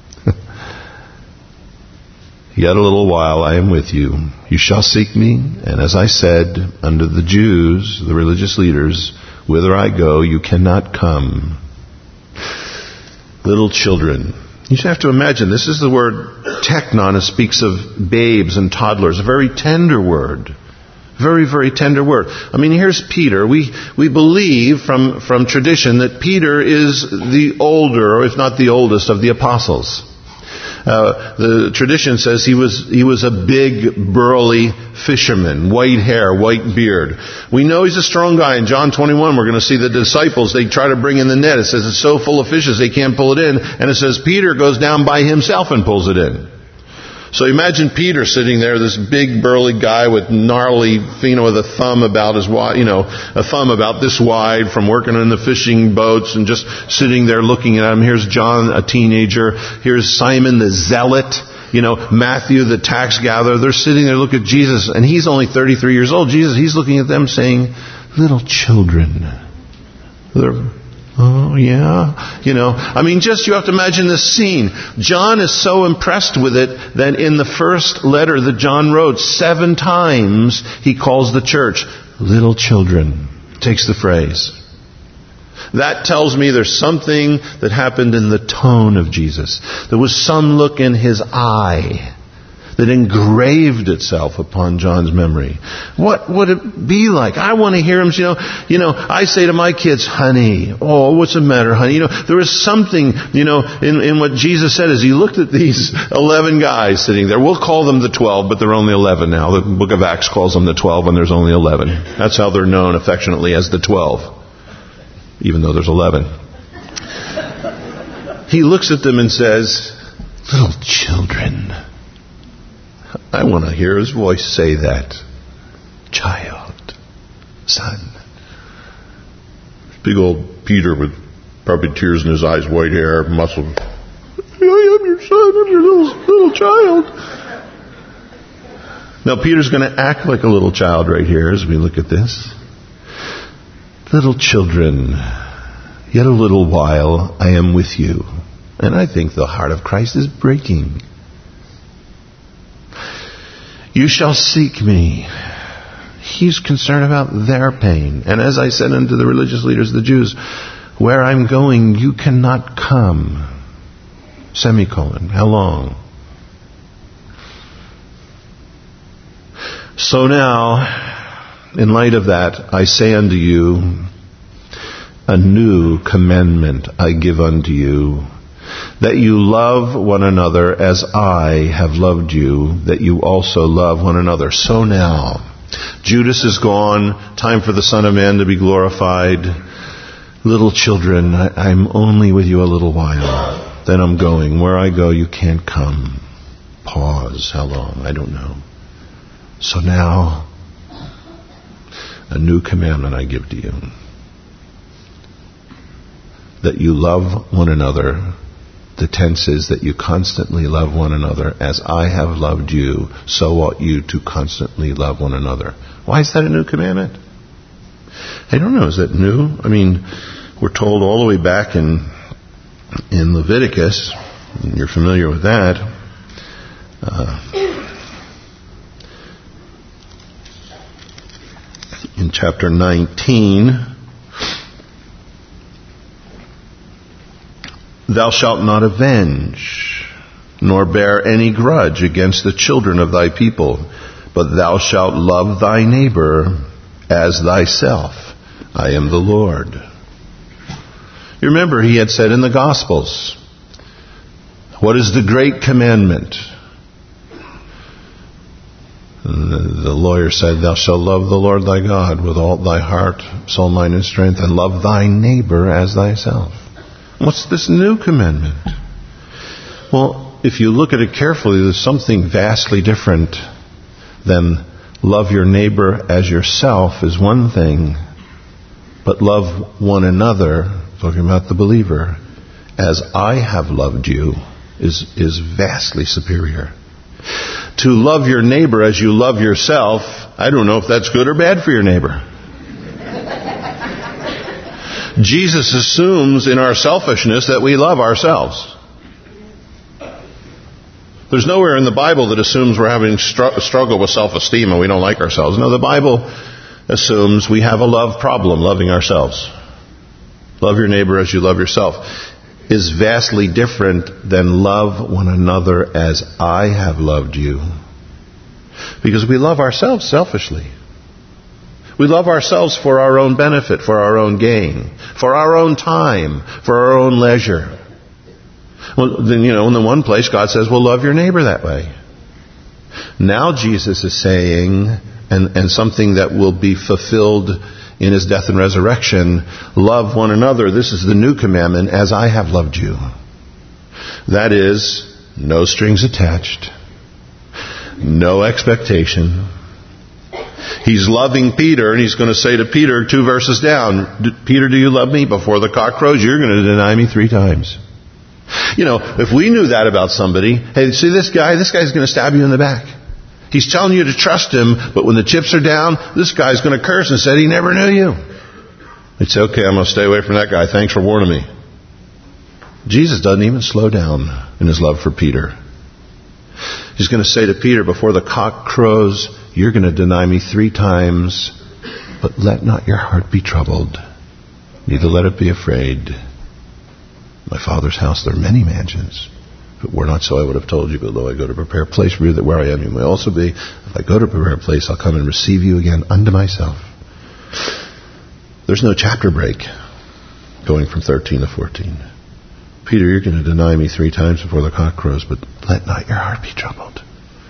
Speaker 1: yet a little while I am with you. You shall seek me. And as I said unto the Jews, the religious leaders, whither I go, you cannot come. Little children. You just have to imagine, this is the word teknon. It speaks of babes and toddlers. A very tender word. Very, very tender word. I mean, here's Peter. We we believe from, from tradition that Peter is the older, or if not the oldest, of the apostles. Uh, the tradition says he was he was a big, burly fisherman, white hair, white beard. We know he's a strong guy. In John twenty-one, we're going to see the disciples, they try to bring in the net. It says it's so full of fishes they can't pull it in. And it says Peter goes down by himself and pulls it in. So imagine Peter sitting there, this big burly guy with gnarly, you know, with a thumb about his wide, you know, a thumb about this wide from working in the fishing boats and just sitting there looking at him. Here's John, a teenager. Here's Simon the zealot. You know, Matthew the tax gatherer. They're sitting there looking at Jesus, and he's only thirty-three years old. Jesus, he's looking at them saying, little children. They're, oh, yeah. You know, I mean, just you have to imagine this scene. John is so impressed with it that in the first letter that John wrote, seven times he calls the church little children. Takes the phrase. That tells me there's something that happened in the tone of Jesus. There was some look in his eye that engraved itself upon John's memory. What would it be like? I want to hear him, you know, you know, I say to my kids, honey, oh, what's the matter, honey? You know, there is something, you know, in, in what Jesus said as he looked at these eleven guys sitting there. We'll call them the twelve, but they're only eleven now. The book of Acts calls them the twelve, and there's only eleven. That's how they're known affectionately, as the twelve, even though there's eleven. He looks at them and says, little children. I want to hear his voice say that. Child. Son. Big old Peter with probably tears in his eyes, white hair, muscle. I am your son, I'm your little, little child. Now Peter's going to act like a little child right here as we look at this. Little children, yet a little while I am with you. And I think the heart of Christ is breaking. You shall seek me. He's concerned about their pain. And as I said unto the religious leaders, the Jews, where I'm going, you cannot come. Semicolon. How long? So now, in light of that, I say unto you, a new commandment I give unto you, that you love one another as I have loved you, that you also love one another. So now, Judas is gone. Time for the Son of Man to be glorified. Little children, I, I'm only with you a little while. Then I'm going. Where I go, you can't come. Pause. How long? I don't know. So now, a new commandment I give to you, that you love one another The tense is that you constantly love one another. As I have loved you, so ought you to constantly love one another. Why is that a new commandment? I don't know. Is that new? I mean, we're told all the way back in in Leviticus, and you're familiar with that, uh, in chapter nineteen, thou shalt not avenge, nor bear any grudge against the children of thy people, but thou shalt love thy neighbor as thyself. I am the Lord. You remember he had said in the Gospels, what is the great commandment? And the lawyer said, thou shalt love the Lord thy God with all thy heart, soul, mind, and strength, and love thy neighbor as thyself. What's this new commandment? Well, if you look at it carefully, there's something vastly different than love your neighbor as yourself is one thing, but love one another, talking about the believer, as I have loved you, is, is vastly superior. To love your neighbor as you love yourself, I don't know if that's good or bad for your neighbor. Jesus assumes in our selfishness that we love ourselves. There's nowhere in the Bible that assumes we're having str- struggle with self-esteem and we don't like ourselves. No, the Bible assumes we have a love problem, loving ourselves. Love your neighbor as you love yourself is vastly different than love one another as I have loved you. Because we love ourselves selfishly. We love ourselves for our own benefit, for our own gain, for our own time, for our own leisure. Well, then, you know, in the one place, God says, well, love your neighbor that way. Now Jesus is saying, and, and something that will be fulfilled in His death and resurrection, love one another. This is the new commandment, as I have loved you. That is, no strings attached, no expectation. He's loving Peter, and he's going to say to Peter, two verses down, Peter, do you love me? Before the cock crows, you're going to deny me three times. You know, if we knew that about somebody, hey, see this guy? This guy's going to stab you in the back. He's telling you to trust him, but when the chips are down, this guy's going to curse and say he never knew you. You'd say, okay, I'm going to stay away from that guy. Thanks for warning me. Jesus doesn't even slow down in His love for Peter. He's going to say to Peter, before the cock crows, you're going to deny me three times, but let not your heart be troubled, neither let it be afraid. My Father's house, there are many mansions. If it were not so, I would have told you, but lo, I go to prepare a place for you, that where I am you may also be. If I go to prepare a place, I'll come and receive you again unto myself. There's no chapter break going from thirteen to fourteen. Peter, you're going to deny me three times before the cock crows, but let not your heart be troubled.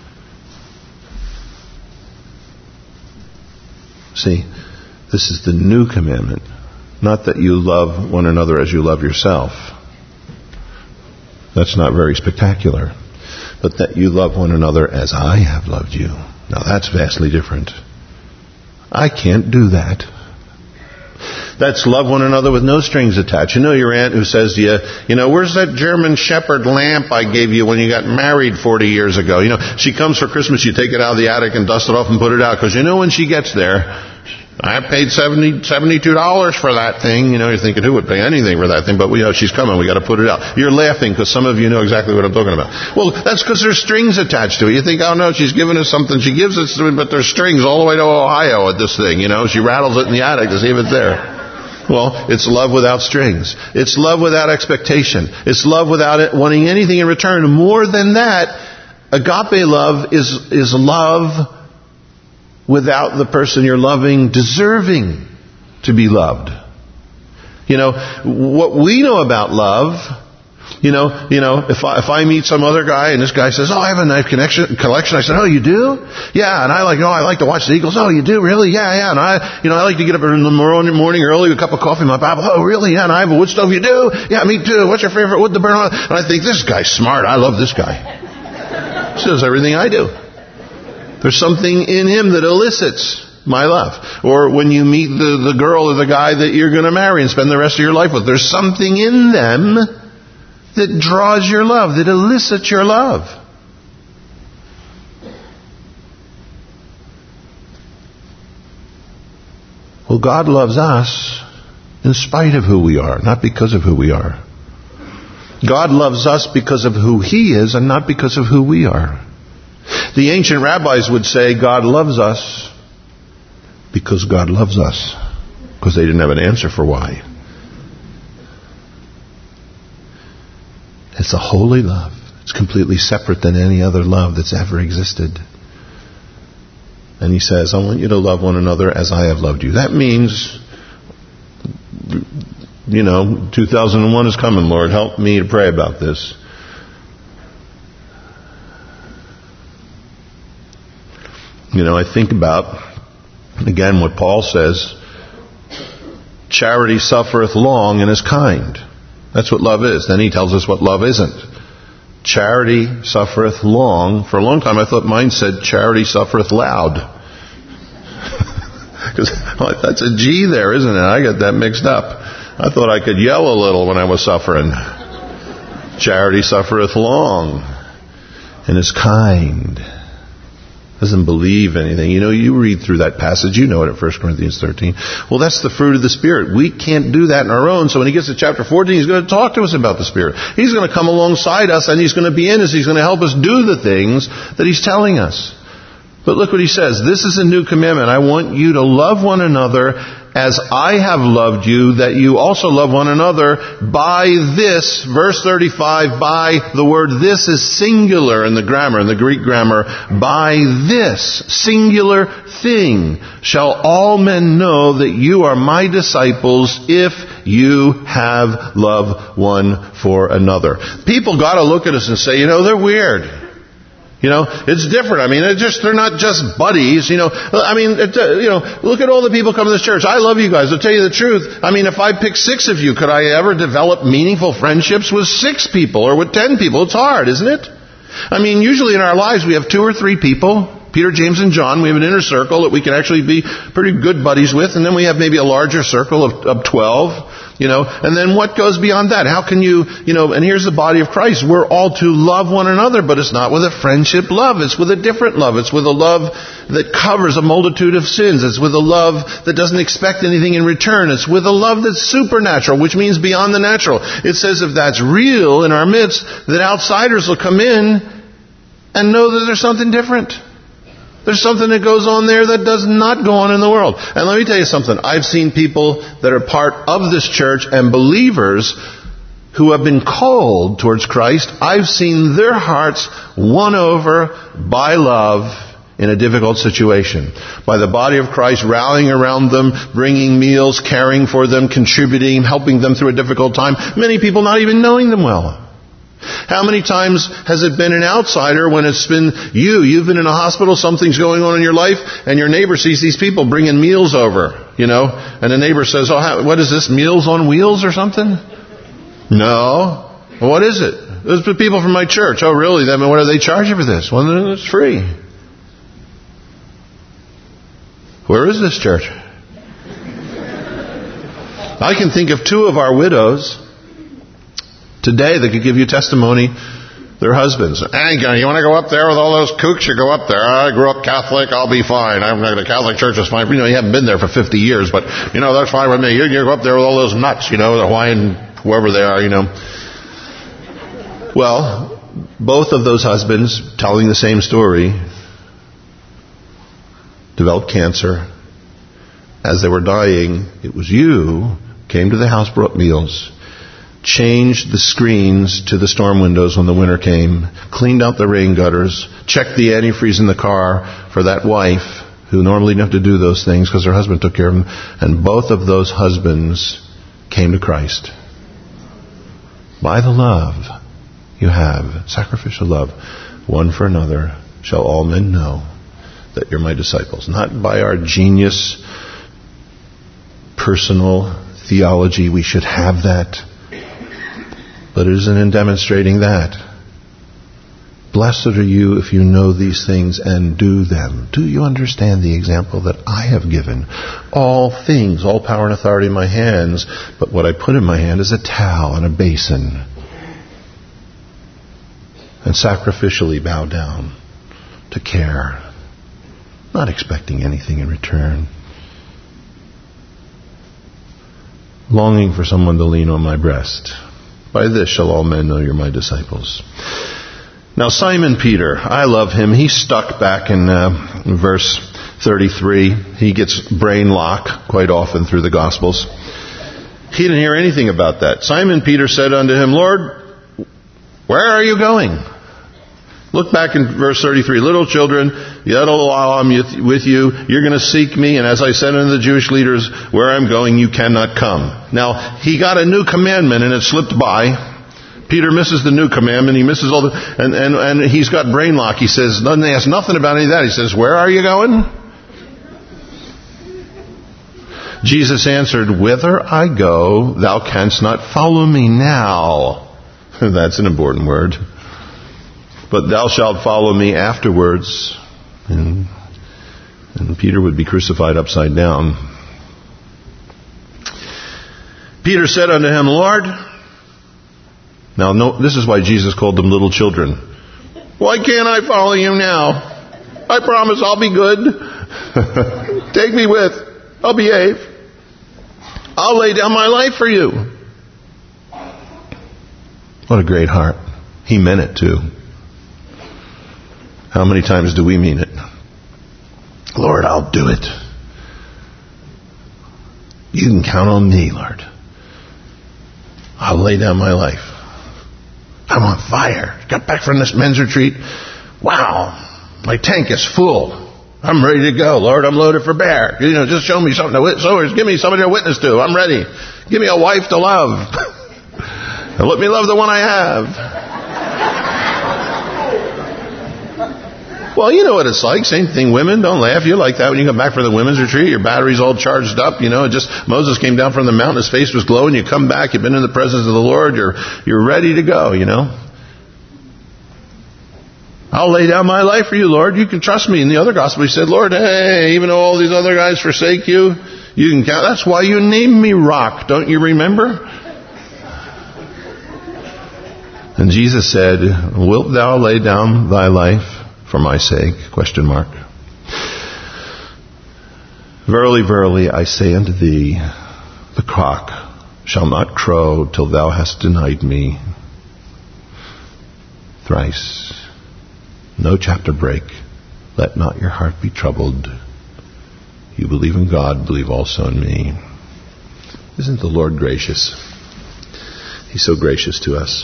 Speaker 1: See, this is the new commandment. Not that you love one another as you love yourself. That's not very spectacular. But that you love one another as I have loved you. Now that's vastly different. I can't do that. That's love one another with no strings attached. You know your aunt who says to you, you know, where's that German Shepherd lamp I gave you when you got married forty years ago? You know, she comes for Christmas, you take it out of the attic and dust it off and put it out. Because you know when she gets there, I paid seventy, seventy-two dollars for that thing. You know, you're thinking, who would pay anything for that thing? But, you know, she's coming. We got to put it out. You're laughing because some of you know exactly what I'm talking about. Well, that's because there's strings attached to it. You think, oh, no, she's giving us something. She gives us something, but there's strings all the way to Ohio at this thing. You know, she rattles it in the attic to see if it's there. Well, it's love without strings. It's love without expectation. It's love without it wanting anything in return. More than that, agape love is, is love without the person you're loving deserving to be loved. You know, what we know about love, you know, you know, if I, if I meet some other guy and this guy says, oh, I have a knife connection, collection. I said, oh, you do? Yeah. And I like, oh, I like to watch the Eagles. Oh, you do? Really? Yeah, yeah. And I, you know, I like to get up in the morning early with a cup of coffee in my Bible. Oh, really? Yeah. And I have a wood stove. You do? Yeah, me too. What's your favorite wood to burn on? And I think, this guy's smart. I love this guy. He does everything I do. There's something in him that elicits my love. Or when you meet the, the girl or the guy that you're going to marry and spend the rest of your life with, there's something in them that draws your love, that elicits your love? Well, God loves us in spite of who we are, not because of who we are. God loves us because of who He is and not because of who we are. The ancient rabbis would say God loves us because God loves us, because they didn't have an answer for why. It's a holy love. It's completely separate than any other love that's ever existed. And He says, I want you to love one another as I have loved you. That means, you know, two thousand one is coming, Lord. Help me to pray about this. You know, I think about, again, what Paul says, charity suffereth long and is kind. That's what love is. Then he tells us what love isn't. Charity suffereth long. For a long time I thought mine said charity suffereth loud. Because oh, that's a G there, isn't it? I got that mixed up. I thought I could yell a little when I was suffering. Charity suffereth long and is kind. Doesn't believe anything. You know, you read through that passage, you know it at First Corinthians thirteen. Well, that's the fruit of the Spirit. We can't do that on our own. So when he gets to chapter fourteen, he's going to talk to us about the Spirit. He's going to come alongside us and he's going to be in us. He's going to help us do the things that he's telling us. But look what he says. This is a new commandment. I want you to love one another as I have loved you, that you also love one another. By this, verse thirty-five, by the word this is singular in the grammar, in the Greek grammar. By this singular thing shall all men know that you are my disciples if you have love one for another. People got to look at us and say, you know, they're weird. You know, it's different. I mean, it's just, they're not just buddies, you know. I mean, it, uh, you know, look at all the people coming to this church. I love you guys. I'll tell you the truth. I mean, if I pick six of you, could I ever develop meaningful friendships with six people or with ten people? It's hard, isn't it? I mean, usually in our lives we have two or three people, Peter, James, and John. We have an inner circle that we can actually be pretty good buddies with. And then we have maybe a larger circle of, of twelve. You know, and then what goes beyond that? How can you, you know, and here's the body of Christ. We're all to love one another, but it's not with a friendship love. It's with a different love. It's with a love that covers a multitude of sins. It's with a love that doesn't expect anything in return. It's with a love that's supernatural, which means beyond the natural. It says if that's real in our midst, that outsiders will come in and know that there's something different. There's something that goes on there that does not go on in the world. And let me tell you something. I've seen people that are part of this church and believers who have been called towards Christ. I've seen their hearts won over by love in a difficult situation. By the body of Christ rallying around them, bringing meals, caring for them, contributing, helping them through a difficult time. Many people not even knowing them well. How many times has it been an outsider when it's been you? You've been in a hospital, something's going on in your life, and your neighbor sees these people bringing meals over, you know, and the neighbor says, oh, how, what is this, Meals on Wheels or something? No. Well, what is it? Those are people from my church. Oh, really? Then what do they charge you for this? Well, it's free. Where is this church? I can think of two of our widows today that could give you testimony, their husbands. Hey, you want to go up there with all those kooks? You go up there. I grew up Catholic. I'll be fine. I'm going to the Catholic Church is fine. You know, you haven't been there for fifty years, but, you know, that's fine with me. You, you go up there with all those nuts, you know, the Hawaiian, whoever they are, you know. Well, both of those husbands, telling the same story, developed cancer. As they were dying, it was you came to the house, brought meals, changed the screens to the storm windows when the winter came, cleaned out the rain gutters, checked the antifreeze in the car for that wife who normally didn't have to do those things because her husband took care of them. And both of those husbands came to Christ. By the love you have, sacrificial love, one for another, shall all men know that you're my disciples. Not by our genius, personal theology, we should have that. But it isn't in demonstrating that. Blessed are you if you know these things and do them. Do you understand the example that I have given? All things, all power and authority in my hands, but what I put in my hand is a towel and a basin. and sacrificially bow down to care, not expecting anything in return. Longing for someone to lean on my breast. By this shall all men know you're my disciples. Now Simon Peter, I love him. He's stuck back in uh, verse thirty-three. He gets brain lock quite often through the Gospels. He didn't hear anything about that. Simon Peter said unto him, Lord, where are you going? Look back in verse thirty-three. Little children, yet a while I'm with you. You're going to seek me. And as I said unto the Jewish leaders, where I'm going, you cannot come. Now, he got a new commandment and it slipped by. Peter misses the new commandment. He misses all the, and, and, and he's got brain lock. He says, doesn't ask nothing about any of that. He says, where are you going? Jesus answered, whither I go, thou canst not follow me now. That's an important word. But thou shalt follow me afterwards. And, and Peter would be crucified upside down. Peter said unto him, Lord. Now, no, this is why Jesus called them little children. Why can't I follow you now? I promise I'll be good. Take me with. I'll behave. I'll lay down my life for you. What a great heart. He meant it too. How many times do we mean it? Lord, I'll do it. You can count on me, Lord. I'll lay down my life. I'm on fire. Got back from this men's retreat. Wow. My tank is full. I'm ready to go. Lord, I'm loaded for bear. You know, just show me something to witness. So give me somebody to witness to. I'm ready. Give me a wife to love. And let me love the one I have. Well, you know what it's like. Same thing, women. Don't laugh. You're like that when you come back from the women's retreat. Your battery's all charged up. You know, it just Moses came down from the mountain. His face was glowing. You come back. You've been in the presence of the Lord. You're you're ready to go. You know. I'll lay down my life for you, Lord. You can trust me. In the other gospel, he said, Lord, hey, even though all these other guys forsake you, you can count. That's why you named me Rock. Don't you remember? And Jesus said, wilt thou lay down thy life for my sake? Question mark. Verily, verily, I say unto thee, the cock shall not crow till thou hast denied me thrice. No chapter break. Let not your heart be troubled. You believe in God, believe also in me. Isn't the Lord gracious? He's so gracious to us.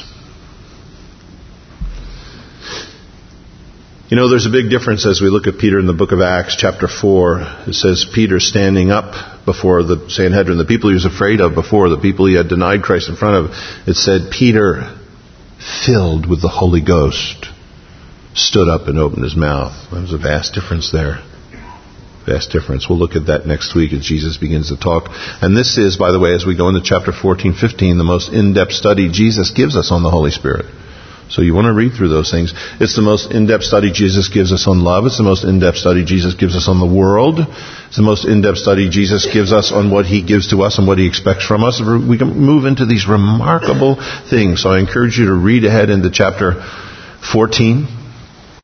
Speaker 1: You know, there's a big difference as we look at Peter in the book of Acts, chapter four. It says Peter standing up before the Sanhedrin, the people he was afraid of before, the people he had denied Christ in front of. It said Peter, filled with the Holy Ghost, stood up and opened his mouth. There was a vast difference there. Vast difference. We'll look at that next week as Jesus begins to talk. And this is, by the way, as we go into chapter fourteen, fifteen, the most in-depth study Jesus gives us on the Holy Spirit. So you want to read through those things. It's the most in-depth study Jesus gives us on love. It's the most in-depth study Jesus gives us on the world. It's the most in-depth study Jesus gives us on what he gives to us and what he expects from us. We can move into these remarkable things. So I encourage you to read ahead into chapter fourteen.